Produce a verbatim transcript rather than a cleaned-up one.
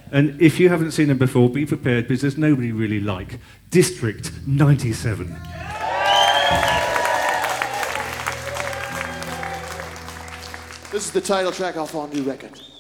And if you haven't seen them before, be prepared, because there's nobody really like District ninety-seven. This is the title track off our new record.